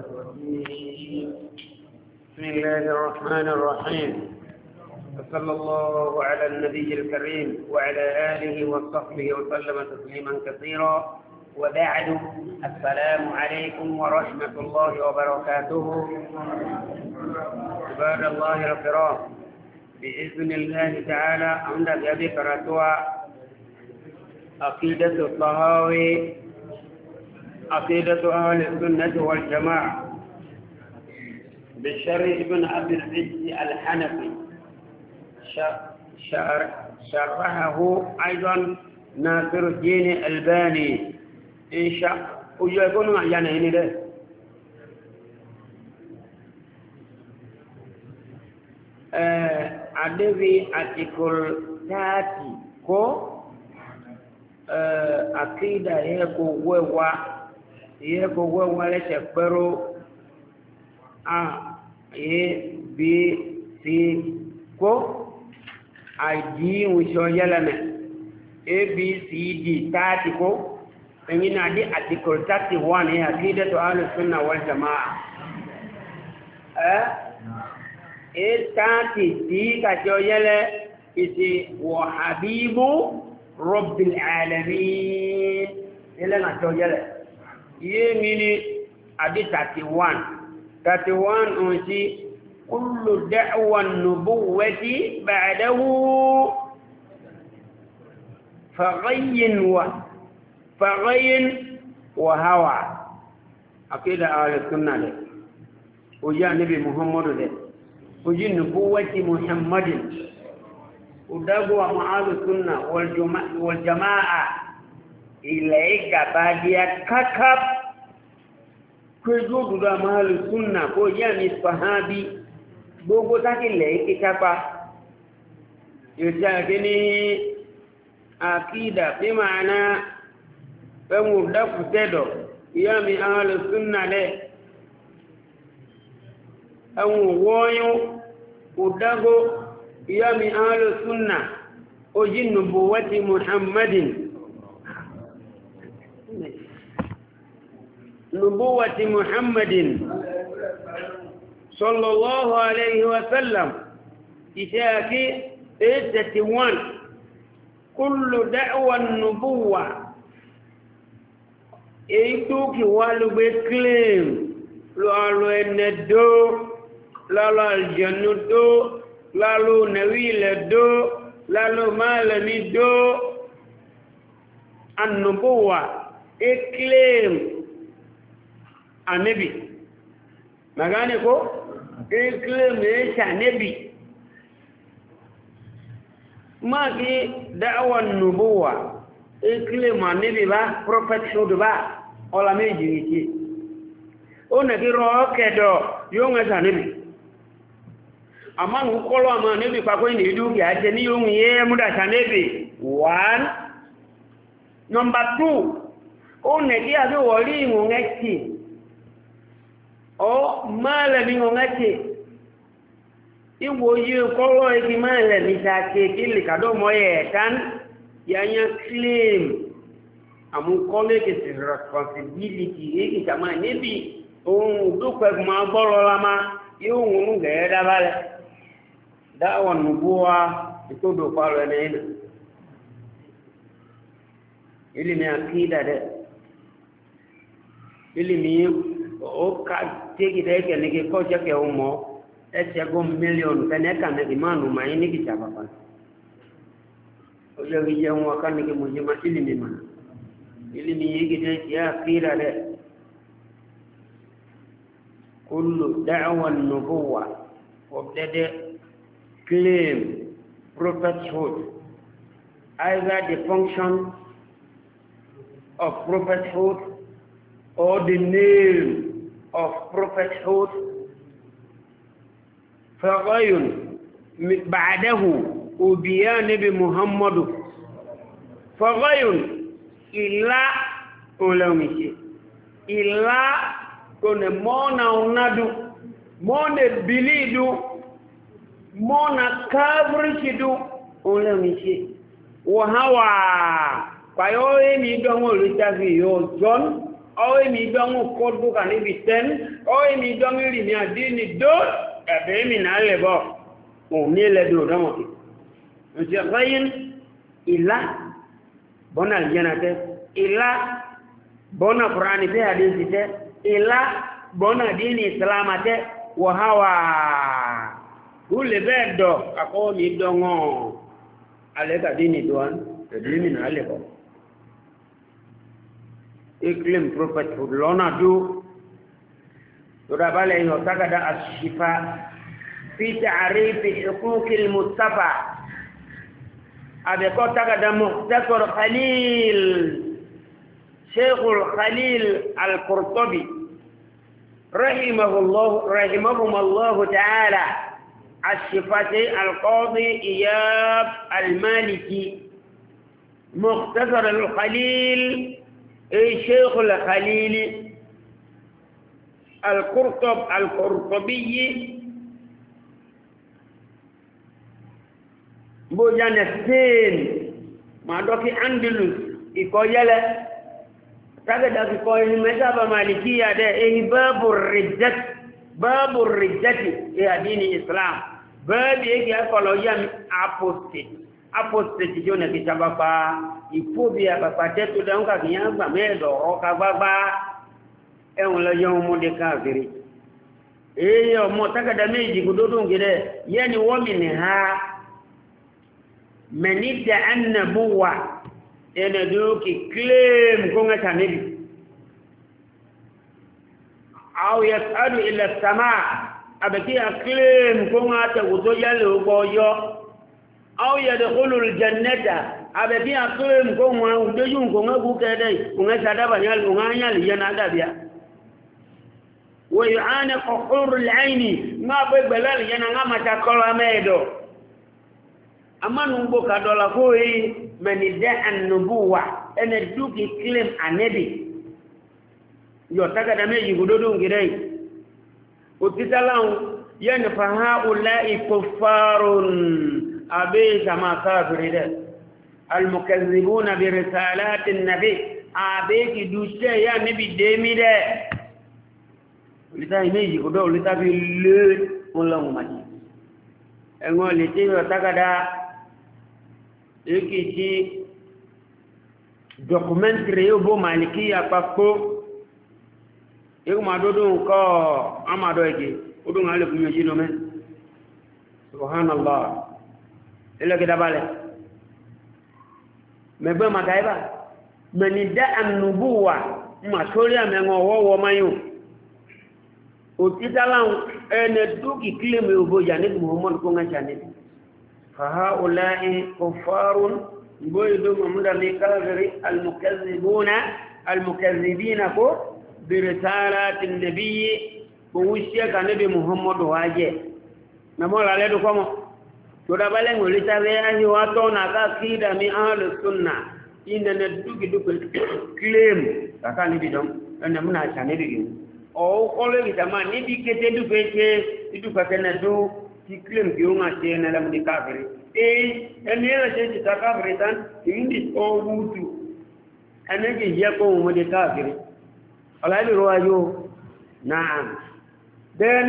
الرجيم بسم الله الرحمن الرحيم وصلى الله على النبي الكريم وعلى آله وصحبه وسلم تسليما كثيرا وبعد السلام عليكم ورحمة الله وبركاته عباد الله الكرام بإذن الله تعالى عندك أبي كراتوا عقيدة الطهاوي عقيدة أهل السنة والجماعة بالشرع ابن عبد العزيز الحنفي شرحه أيضا ناصر الدين الألباني إن شاء ويكون معنا هنا ده عدوي article 30 كو عقيدة yeko wewa lete pero A B C ko ID wisho yelame A B C D 30 ko pengine di article 31 ya akida to ahlus sunna wal jamaa 30 di ka joyele isi wa habibu rabbil alamin ile na joyele ye mini adi 31 unsi kullu da'wa an-nubuwwati ba'dahu faghayyin wa hawa akida al-sunnah de uja nabi muhammad de uji nubuwwati muhammadin udagwa ma'al sunnah wal jamaa ilaika badia kakap kwejo duda mahali sunna ko yani sahabi gbogbo taki le ikapa yoja gini akida bi maana pemu da kutedo yami ahli sunna de awu woyo udago yami ahli sunna ojin nubuwati muhammadin نبوة محمد صلى الله عليه وسلم إشاكي 81 كل دعوة النبوة إيتوكي والو بكليم لالو الندو لالو الجنة دو لالو نويل دو لالو مالمي دو النبوة إكليم anabi magane ko claim anabi magi da'wan nubuwa claim anabi ba prophethood ba ola meji niti ona ki ro kedo yonga anabi ama ngukolo ama anabi pa ko ni du ya je ni yong ye muda anabi 1 number 2 ona ki abi wori ngeti o mala mi ngati iwo ye kolo iki mala mi take kili kado moye tan yanya claim amu kole ke responsibility iki kama nebi o do kwa ma bolo lama yo ngunu ge da bale da won nubuwa to do palo ene ili ni akida de ili ni o ka tegi deke nige koja ke umo ese go million kaneka na imanu maini kichapa pa oyo wije umwa kanike mujima ilimi mana ilimi yiki de ya kira de kullu da'wa an-nubuwwa wabdade claim prophethood either the function of prophethood or the name of prophethood فغير بعده وبيان نبي محمد فغير إلا أولومشي إلا كون مونا ونادو مونا بليدو مونا كابرشدو أولومشي وهوا kwa hiyo ni ndio ngolitavi yo John owe mi dongo kodu kanibi 10 owe mi dongi mi adini do ebe mi na lebo o mi le do domo nti ghayin ila bona aljanate ila bona qur'ani te hadithi te ila bona dini islamate wa hawa ule bedo ako mi dongo aleka dini doan dini na lebo iklim prophethood lona do turabale yotaka da ashifa fi ta'rif huquq al-mustafa abeko taka da mukhtasar khalil sheikh al-khalil al-qurtubi rahimahum Allah ta'ala الشفاة القاضي إياب المالكي مختصر الخليل الشيخ الخليل القرطبي بوجان السين ما دوكي أندلس إكويلة تاكدا إكويلة مذهب مالكية ده باب الردة في دين الإسلام bẹ́ẹ̀ni èkì ẹ̀kọ́lọ̀ yá mi apostate tí ó nẹ̀ kí sábàbá ìfóbi àpapà tẹ́tù dáhùn kàkì yá gbà mẹ́ẹ̀dọ̀ ọ̀ka gbágbá ẹ̀wọ̀n lọ yẹ ọmọdé káàkiri èyí ọmọ tákàdá méjì kúdódó gẹ́rẹ́ yẹ́ni wọ́n mi nì ha mẹ́nìdà ẹ̀nàbúwà ẹ̀nàdókì claim kóńgẹ́ta níbi àwọn yẹ sádù ilẹ̀ sàmà abeki acclaim ko ngata wuto yale uboyo au yadkhulul jannata abeki acclaim ko ngwa udejun ko ngabu kede unga sadaba nyal unganya yana dabia wa yu'ana qurul aini ngabe belal yana ngama takola medo amanu mboka dola ko yi manida an-nubuwa ene duki claim anebi yo taka da meji gudodo ngirei utitalau yani fahaulai kuffarun abisa ma kafirida almukazzibuna bi risalati an-nabi abeki dushe ya nabi demide ulita imeji kodo ulita bi le olong mati engo liti takada ekiti documentary obo malikiya pakko ego madodo ko amado ege odun ale kunyo jino men subhanallah ila ke dabale mebe makaiba manida an-nubuwa matori amengo wowo mayu otitalan ene duki claim oboja ni Muhammad ko ngacha ni fa haula'i kuffarun boydo mamda li kafiri al-mukazzibina ko برسالة النبي بوشيك النبي محمد واجه نمولا لدو كما تدبالين ولتابعه واتونا كاكيدا من أهل السنة إننا دوك claim كاكا نبي دون أنا مناشا نبي أو قولي كتما نبي كتدو فيكي تدو فكنا ti claim ki o ma se na la mu kafiri eni la se ti kafiri tan indi o wutu anaje ya ko mu de kafiri ala ni ruwayo na'am then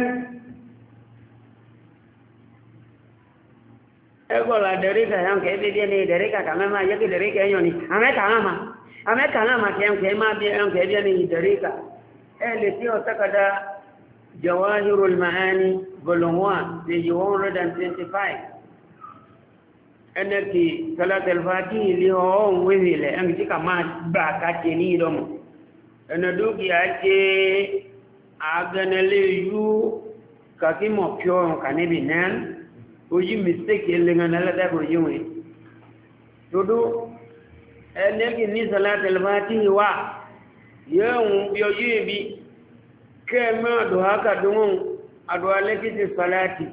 egola derika yang ke dia ni derika kama ma yake derika hiyo ni ameka ma ke ma dia yang ke dia ni derika ele sio takada jawahirul maani volume 1 page 125 eneki salat al-fatih liho wehile angi kama baka chini domo enadugi aje aganele yu kakimo pyo kanebi nan oji mistake elenga nala da ko yumi todo eneki ni salat al-fatih wa yeun biyo yibi kema do haka dungun ado alekiti salati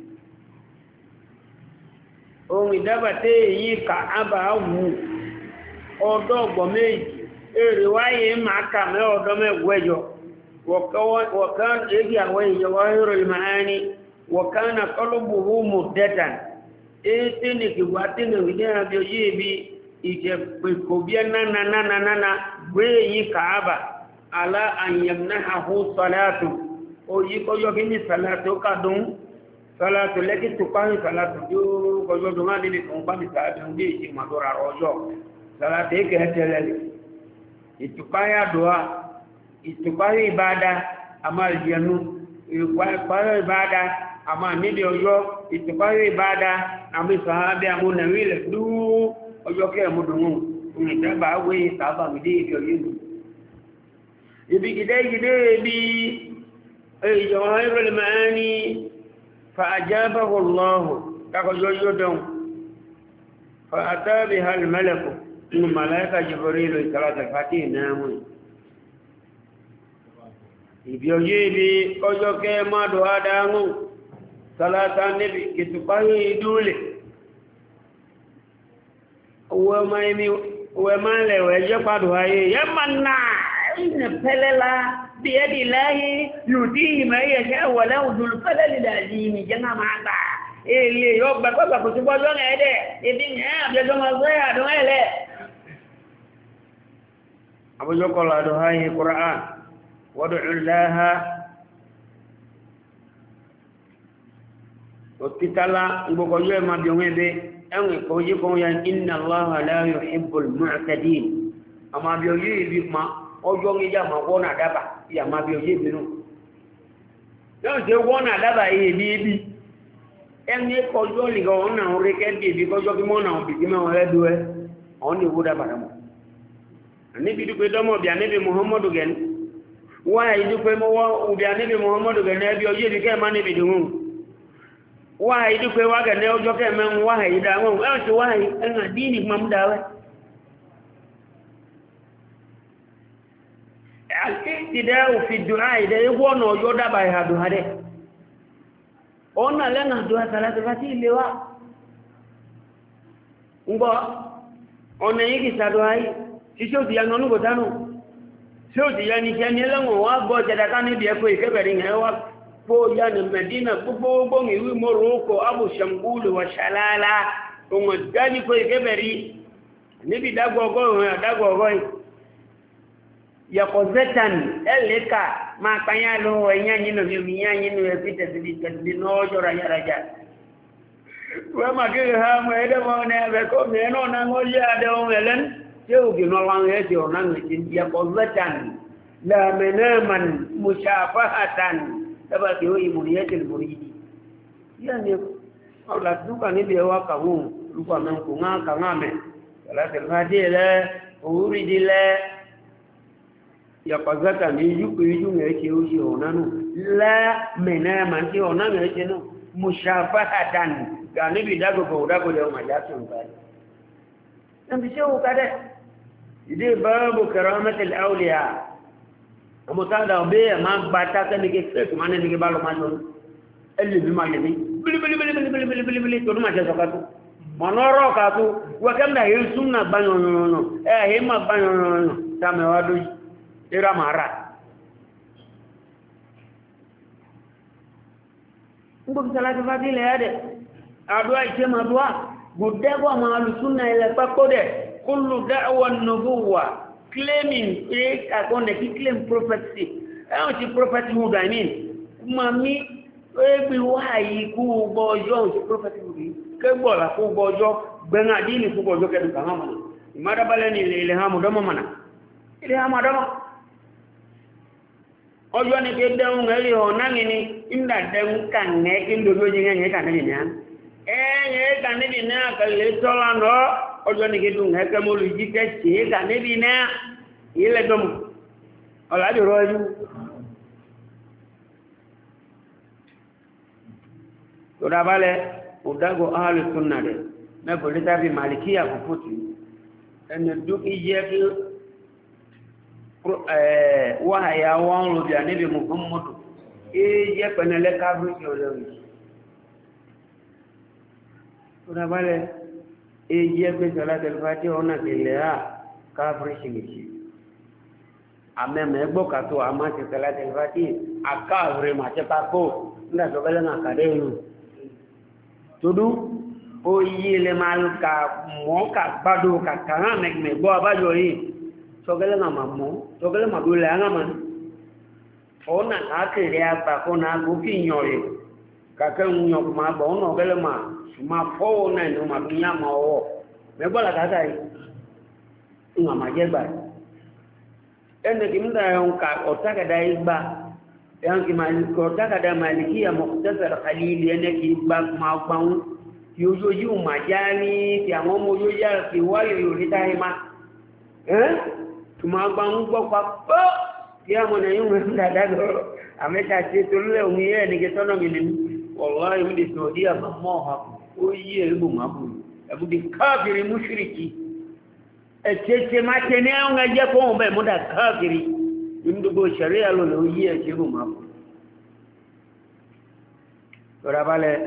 o mi dabate yi Kaaba wu odo gbo meji ere waye maka me odo me gwejo wa kan egi awai jawahirul maani wa kana qalbuhu muddatan etini kiwatini widia byo yibi ije ko bia nana gwe yi Kaaba على أن يمنحه صلاة ويقول يجي صلاة كدوم صلاة لكن تقام صلاة جو كجو دوما دي كومبا صلاة دي شيء ما دورا روجو صلاة هيك هتلل يتقايا دعاء يتقايا عبادة أمال جنو يتقايا عبادة أمال نيدي أجو يتقايا عبادة أمي صحابة أمو نويل دو أجو كي أمو دمو ونتابع أوي تابع مدي يجو يبي كده بي جواهر المعاني فأجابه الله كجوجودهم فأتى بها الملك الملائكة جبريل صلاة الفاتحة ناموا يبيوجي كجو كما دعا دامو صلاة النبي كتبه دولي وما له وجه دعا يمنع إن فللا بيد الله يؤتيه ما يشاء وله ذو الفضل العظيم جنا معنا اللي يوبا بابا كتبوا دون هذا يدين بيجوا مزايا دون هذا أبو جوكل هذا القرآن ودع الله وكتلا بقولوا ما بيومين به أم كوجيكم يعني إن الله لا يحب المعتدين أما بيوجي بما ọjọ́ ìjà ma wọ́n àdábà ìyà máa bí oyé ìbínú yóò ṣe wọ́n àdábà èébí ibi ẹni kọjọ́ lìgọ́ ọ̀nà orí kẹ́bí ibi kọjọ́ kí mọ́nà òbìtí mẹ́wọ̀n rẹ́dú ẹ ọ̀n lè wó dábàdà mọ́ níbi dúpẹ́ dọ́mọ̀ bí anábì muhammadu gẹ̀ẹ́ni wọ́n àyí dúpẹ́ mọ́wọ́ bí anábì muhammadu gẹ̀ẹ́ni ẹbí oyé ibi kẹ́ẹ̀má níbi dùnmù wọ́n àyí dúpẹ́ wá gẹ̀ẹ́ni ọjọ́ kẹ́ẹ̀mẹ́ wọ́n àyí dáwọn ẹ̀ ṣe wọ́n àyí ẹ̀nà díìnì mọ́múdáwẹ́ الاعتداء في الدعاء ده يكون وجودا باي هادو هده ona lena dua salatu fati lewa ngo ona yiki sadwai sisho ti yanu ngo tanu sio ti yani chani lengo wa go jada kan bi ko ikebere ngewa po yani medina gbogbo ngi morocco abu shambulu wa shalala ngo dani ko ikebere ni bi dagogo yakozetan eleka makanya lo enya nyino minya nyino epita di nojo raja wa magere ha mo ede mo ne be ko me no na ngoja ade o melen eu gi no lang e ti onan ni yakozetan la menaman mushafahatan tabati o imuriyatil muridi yani ala duka ni be wa ka hu lupa men ko nga ka ngame la terhadile uridile yapazata ni yuko ngeke uji onanu la menama nti onanu ngeke no mushafahatan gani bidago ko udago leo majato mbali nambisho ukade ide babu karamat al-awliya amutada be ma bataka ni ke mana ni ke balo majon elli bi mageni bili to ma jaso katu manoro katu wakamna yusuna banyono hema banyono tame wadu ira mara ngo salatu fadile ade adwa isema dua gudego maalu sunna ile pakode kullu da'wa an-nubuwwa claiming akonde ki claim prophecy ti prophethood I mean mami ebi wayi ku bojo ti prophethood ke bola ku bojo gbenga dini ku bojo ke dukanga mana imada baleni ile hamu domo mana ile hamu domo ojo ni ke deun ngeli ona ngini inda deun kan ne kin do joji ngene kan ni nyan ye kan ni na ka le tolando ojo ni ke du ngeke mo lu ji ke che kan ni na ile dom ola di roju to da bale udago ahli sunna de na ko lita bi malikia kufuti en du ije ki wahaya wọn lóbi àníbi muhammadu yẹ pẹ̀lẹ̀ káfíríkì olórí tó dábálẹ̀ yẹ pẹ̀ sọ́látẹ̀lẹ́fàtí ọ̀nà tẹ̀lẹ̀ à káfíríkì nìkì àmẹ́mẹ́ ẹgbọ́kàtọ̀ àmá ti sọ́látẹ̀lẹ́fàtí àkáàrẹ̀ màṣẹ́pàkó nígbàtọ̀bẹ́lẹ̀ àkàdé ìlú tódú ó yí ilẹ̀ máa ka mọ́ ka gbádùn kàkàrán mẹ́gbọ́ abájọ yìí sogele ngamamo sogele madule angaman ona akere apa kona goki nyore kaka nyok ma bo no gele ma fo na no ma binya ma o me bola kaka yi ngama jeba ene kimda yon ka otaka da igba yan ki mali ko otaka da malikia mukhtasar khalil ene ki ba ma baun yoyo yu majani ti àwọn mo yo ya ki wayo yo ri taima tuma baun gbo pa ti amo na yun da da do ameta ti to le ohun ye ni ke tono mi ni wallahi mi di saudia ba mo ha o ye bu mabu abu di kafiri mushriki echeche matene ngaje ko mbe muda kafiri imdugo sharia lo lo ye je bu mabu ora vale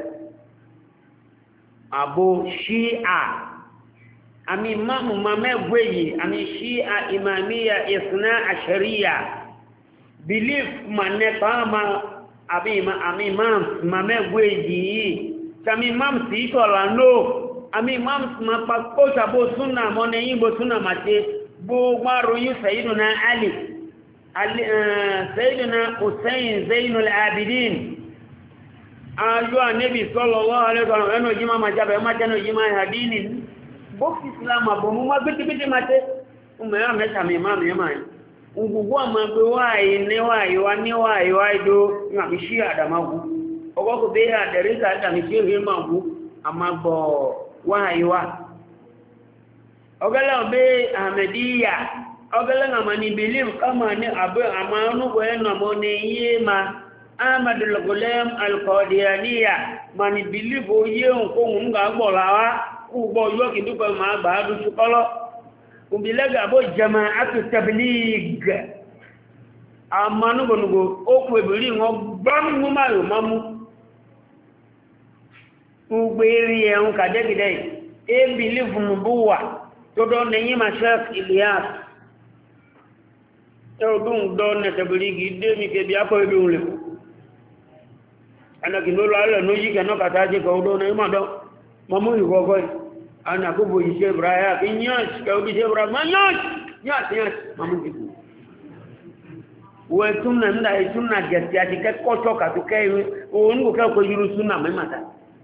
abu shia ami mamu mamegweyi ami shia imamia isna asharia belief manne kama ami imam mamegweyi kami imam si to la no ami imam mapakota bo sunna mone yimbo sunna mate bo maro yu sayyiduna ali sayyiduna husayn zainul abidin ayo anabi sallallahu alaihi wasallam eno jima majabe matano jima hadini bo islam abo mu magbiti mate ume ameta mi imam yemai ungugwa magbe wai ne wai wani wai wai do ngamishi adamagu ogo ko be aderika adamishi hemagu amagbo wai wa ogala be ahmedia ogala ngamani believe kama ni abu amanu ko eno mone yema Ahmad al-Ghulam al-Qadianiya mani believe oye nko nga gbolawa ku gbo yo ki dupe ma gba du sukolo umbilega bo jama'atu tabligh amanu bonugo okwe biri ngo bam mu mayo mamu ugberi en ka de gide e believe nubuwa to do ne yima Sheikh Ilyas to dun do ne tabligh de mi ke bi apo bi unle ana kinolo ala no yi kana kataje ko do na ma do mamu yugo go ana ko bo ise braya kinyas ko bi se bra manyas nyas mamu diku we tunna nda e tunna gesti ati ke ko to ka to ke o ngo ka ko yuru sunna me mata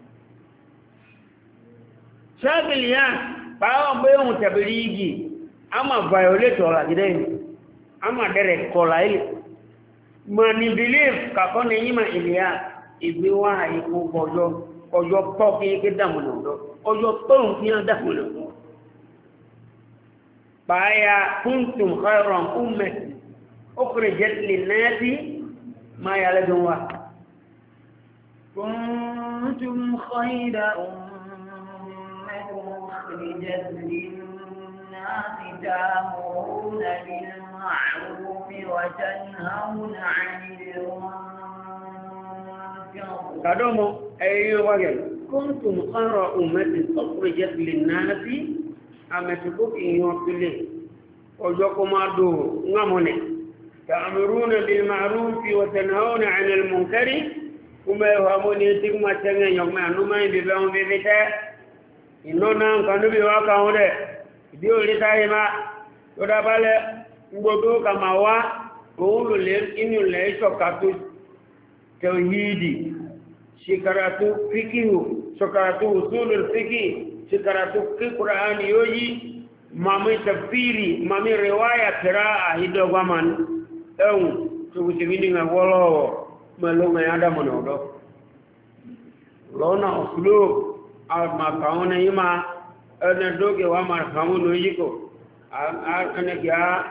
shabil ya ba mbe on tabligi ama violator la gideni ama dere ko la ile mani believe ka ko ne yima ilia igbe wa iku ojo to ki ke damuno do ojo to ki an damuno do baya kuntum khayran ummati ukhrijat lin-nasi ma yaladun wa kuntum khayra ummatin ukhrijat lin-nasi ta'muruna bil ma'ruf wa tanhauna 'anil munkar kadomo ayo wage kuntum khara ummati ukhrijat lin-nasi amatubu yopile ojo ko mado ngamone ta'muruna bil ma'ruf wa tanhauna 'anil munkari kuma hamoni tigma tanga nyoma anuma bi bawo be beta inona kanu bi wa ka hode dio litaima to da bale ngodo kama wa o le inu le sokatu tauhidi shikaratu fikihu shikaratu usulul fiqh shikaratu Qur'an yoyi mami tafsiri mami riwaya qira'a hidogaman tu kutibini ngawolo malunga ada monodo lona uslub al makauna ima ana doge wa marhamu yiko ana kya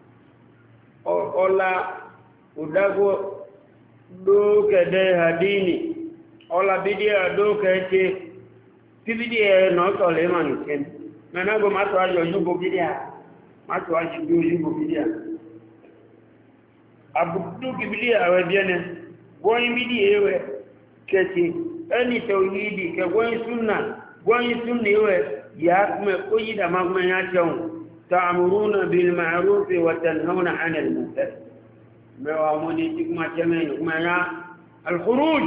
ola udago do kede hadini ola bidia do kete bidia no to le man ken nana go mato ajo yugo bidia mato ajo yugo bidia abudu bidia awe biene won bidia ewe kete ani tauhidi ke won sunna ewe ya me koyida magma ya taw ta'muruna bil ma'ruf wa tanhauna 'anil munkar مواموني تكما تمين كما الخروج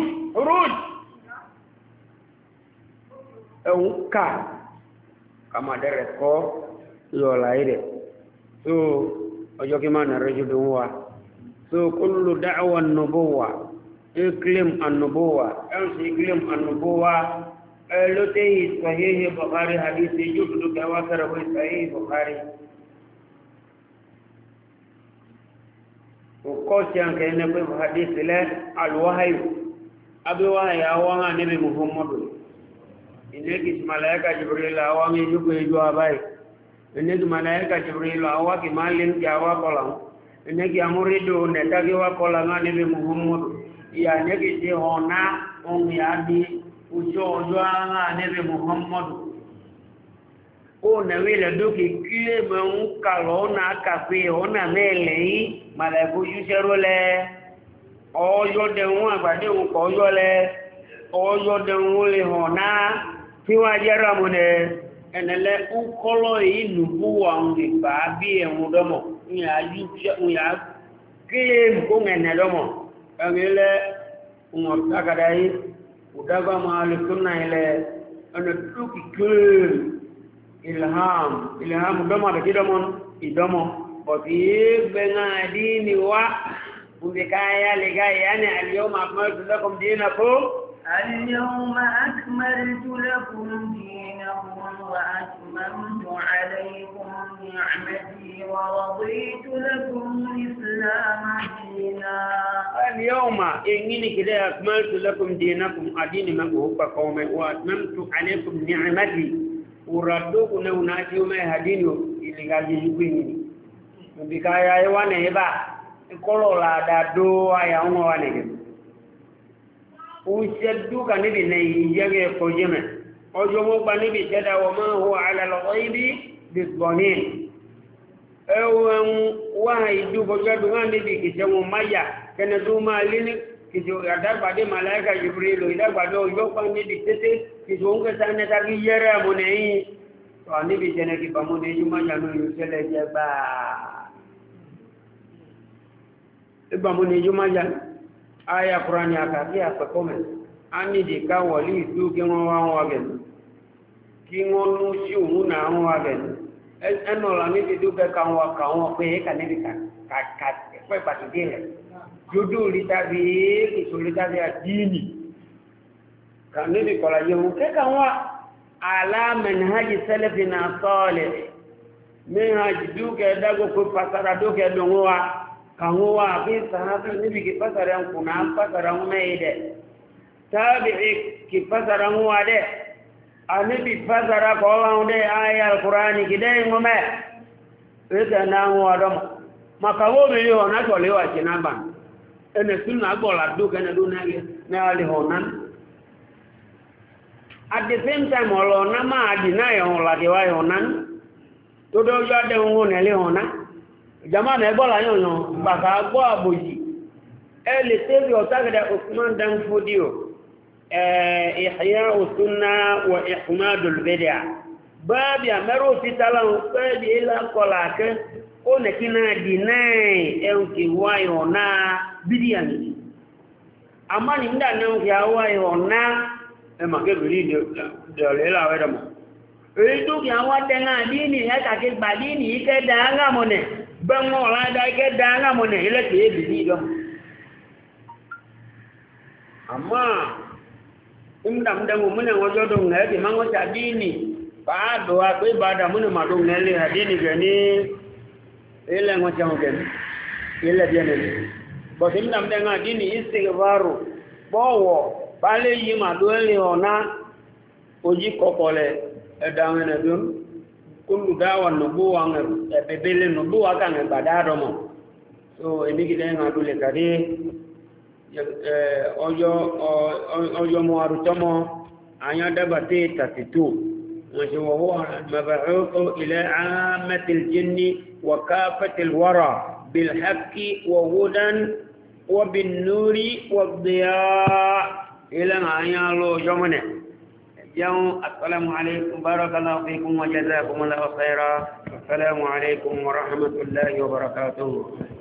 او كا كما دركو يولايده so ojo ki mana rajul wa so kullu da'wa an-nubuwwa iklim an-nubuwwa iklim an-nubuwwa lote sahih bukhari hadithi judu kawa karabu sahih bukhari ukosi anke ne kwa hadithi le al-wahyi abi wahyi awanga nabi muhammad ineki malaika jibril awangi yuko yujua bai ineki malaika jibril awaki malin jawa kolang ineki amurido netagi wa kolang nabi muhammad ya neki je hona on yadi ujo joanga nabi muhammad o na wile doki kile mu kalona kafe ona mele malaiku yuserole oyo de won agbade won ko yo le oyo de won le hona tí wọ́n ajẹ́rọ múnẹ̀ ẹ̀nẹ̀lẹ́ ń kọ́lọ̀ yìí nùgbò àwọn ìgbà bí ẹ̀wọ̀n dọ́mọ̀ ìyà kílèmù kó ẹ̀nẹ̀ dọ́mọ̀ ẹ̀rẹ́lẹ́ wọn tákàdá yìí ìdágbà máa lè tó náà ilẹ̀ ẹ̀nà tó kì kílèmù ilham dọ́mọ̀ àbẹ̀kí dọ́mọ̀ ìdọ́mọ̀ bọ̀tí gbẹ̀ngà dí ni wá òbíkáyà lè gáyà ní àlìyọ́ اليوم أكملت لكم دينكم وأتممت عليكم نعمتي ورضيت لكم الإسلام دينا اليوم إنني كده أكملت لكم دينكم أدين ما هو قوم وأتممت عليكم نعمتي وردوك نوناتي وما يهدينه إلي قال يجيبني بكايا يوانا يبا يقولوا لا دادو يا وانا ushadduka nibi nei yage ko jeme ojo mo ba nibi jada wa ma huwa ala al-ghaibi bisbanin ewen wahi du ko jadu nibi kijamu maya kana du malini kijo adaba de malaika jibril idaba do yo pa nibi tete kijo nga sana ta gi yera mo nei to nibi jene ki ba mo nei juma janu yusele jaba e ba mo nei juma janu aya Qur'ani akakia pakome ani de ka wali du ke won wa wagen ki won nu si una won wagen eno la ni du ke ka won pe ka ni ka pe pati dire judu litabi ki sulitabi adini ka ni ko la yo ke ka wa ala manhaji salafina salih manhaj du ke dago ko pasara do ke do wa kanwa bi sahabi nibi ki pasaran kuna pasaran meide tabi'i ki pasaran wade anibi pasara ko wande aya alqurani kidai ngome eta na wadom makawo mi yo na to lewa kinamba ene sunna gola du kana du na ali honan at the same time olo na ma adina yo la ke wa honan to do yo de ngone le honan jama na ebola yoyon baka gbo aboji ele tebi otagada Usman dan Fodio ihya sunna wa ihmad al bid'ah bab ya maro fitalan pedi ila kolake o ne kina dinai enki wayo na bidiani amani nda na enki wayo na e make biri de lela weda mo e du ki awa tenga dini ya ta ke badini ke danga mo ne bango la da ke danga mo ne ile ke bi do amma imdam dangu mun ne wojo do ngati mango ta dini ba do a be ba da mun ma do ngale hadini gani ile ngo chao gen ile biene bo imdam danga dini istighfaru bowo bale yi ma do le ona oji kokole edangene dun kullu dawa nubuwa nge bebele nubuwa ka nge badado mo so eniki denga dule kadi ojo mo arutomo anya dabate 32 wa huwa mab'uth ila 'ammati al-jinni wa kafati al-wara bil haqqi wa hudan wa bin nuri wa dhiya ila anya lo jomane السلام عليكم بارك الله فيكم وجزاكم الله خيرا السلام عليكم ورحمة الله وبركاته